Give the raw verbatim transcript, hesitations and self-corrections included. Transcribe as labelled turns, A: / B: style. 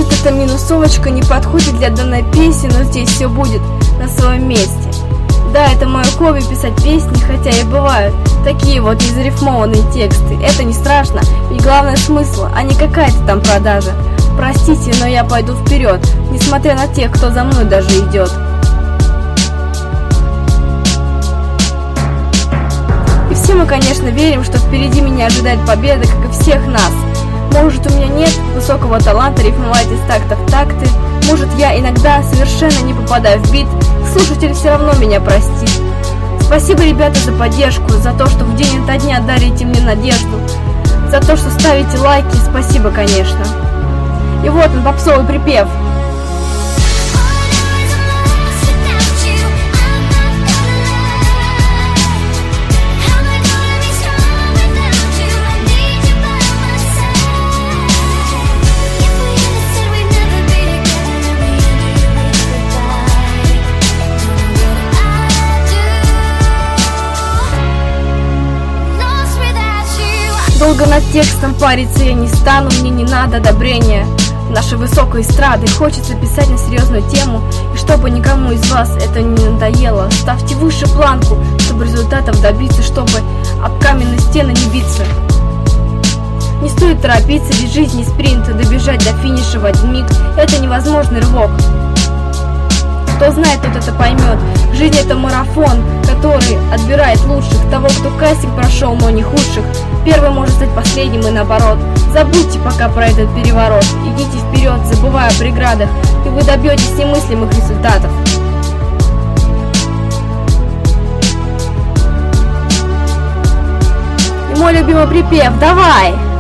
A: Может, эта минусовочка не подходит для данной песни, но здесь все будет на своем месте. Да, это мое хобби писать песни, хотя и бывают такие вот незарифмованные тексты. Это не страшно, ведь главное смысл, а не какая-то там продажа. Простите, но я пойду вперед, несмотря на тех, кто за мной даже идет. И все мы, конечно, верим, что впереди меня ожидает победа, как и всех нас. Может, у меня нет высокого таланта рифмовать из такта в такты. Может, я иногда совершенно не попадаю в бит. Слушатель все равно меня простит. Спасибо, ребята, за поддержку, за то, что в день ото дня дарите мне надежду, за то, что ставите лайки, спасибо, конечно. И вот он, попсовый припев. Долго над текстом париться я не стану, мне не надо одобрения нашей высокой эстрады. Хочется писать на серьезную тему, и чтобы никому из вас это не надоело. Ставьте выше планку, чтобы результатов добиться, чтобы об каменные стены не биться. Не стоит торопиться, ведь жизнь не спринт, добежать до финиша в один миг — это невозможный рывок. Кто знает, тот это поймет. Жизнь — это марафон, который отбирает лучших, того, кто кастинг прошел, но не худших. Первый может стать последним и наоборот. Забудьте пока про этот переворот. Идите вперед, забывая о преградах, и вы добьетесь немыслимых результатов. И мой любимый припев, давай!